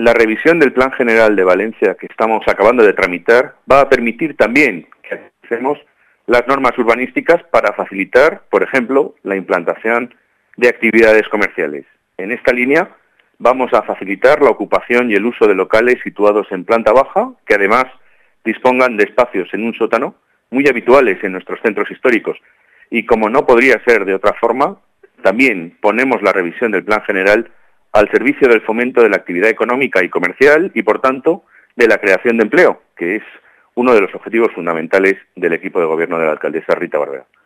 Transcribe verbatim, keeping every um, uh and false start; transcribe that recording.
la revisión del Plan General de Valencia que estamos acabando de tramitar va a permitir también que actualicemos las normas urbanísticas para facilitar, por ejemplo, la implantación de actividades comerciales. En esta línea vamos a facilitar la ocupación y el uso de locales situados en planta baja, que además dispongan de espacios en un sótano, muy habituales en nuestros centros históricos. Y como no podría ser de otra forma, también ponemos la revisión del Plan General al servicio del fomento de la actividad económica y comercial y, por tanto, de la creación de empleo, que es uno de los objetivos fundamentales del equipo de gobierno de la alcaldesa Rita Barberá.